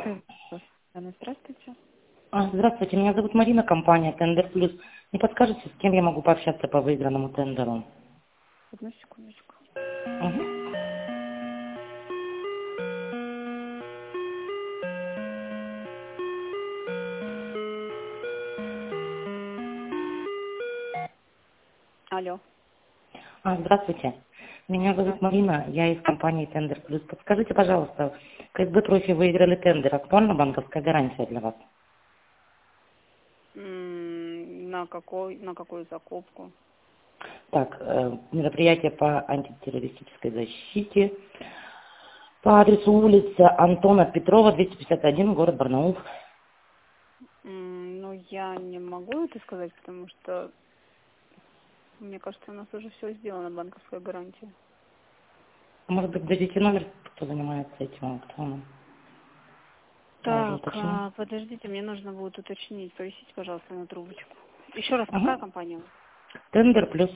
Анна, здравствуйте. Здравствуйте, меня зовут Марина, компания Тендер Плюс. Не подскажете, с кем я могу пообщаться по выигранному тендеру? Одну секундочку. Мгм. Алло. Здравствуйте, меня зовут Здравствуйте. Марина, я из компании Тендер Плюс. Подскажите, пожалуйста, КСБ профи выиграли тендер, актуальна банковская гарантия для вас? На какую закупку? Так, мероприятие по антитеррористической защите по адресу улица Антона Петрова, 251, город Барнаул. Ну, я не могу это сказать, потому что, мне кажется, у нас уже все сделано, банковская гарантия. Может быть, дадите номер, кто занимается этим аукционом? Я уже Так, уточню. подождите, мне нужно будет уточнить. Повесите, пожалуйста, на трубочку. Еще раз, какая Ага. компания? Тендер Плюс.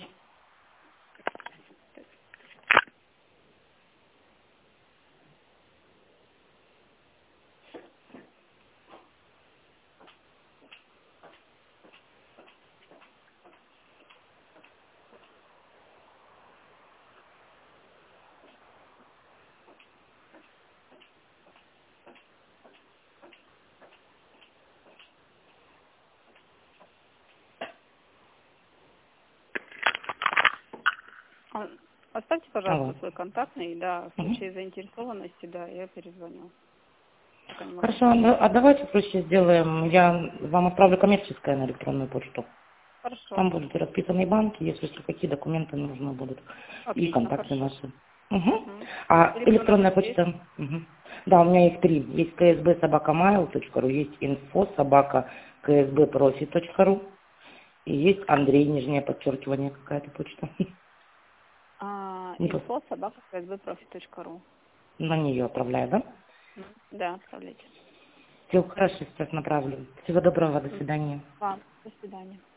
А, Оставьте, пожалуйста, Алло. свой контактный, да, в Мгм. случае заинтересованности, да, я перезвоню. Пока не могу Хорошо, сказать. давайте проще сделаем. Я вам отправлю коммерческое на электронную почту. Хорошо. Там будут расписаны банки, если что, какие документы нужны будут. И Отлично, контакты хорошо. наши. Угу. Угу. А Электронная электронная почта есть? почта? Мгм. Да, у меня их три. Есть ksb@mail.ru, есть info@ksbprofi.ru и есть Андрей, нижнее подчеркивание, какая-то почта. Не пос- info@ksbprofi.ru. На нее отправляю, да? Да, отправляйте. Все, хорошо, сейчас направлю. Всего доброго, до свидания. Вам. До свидания.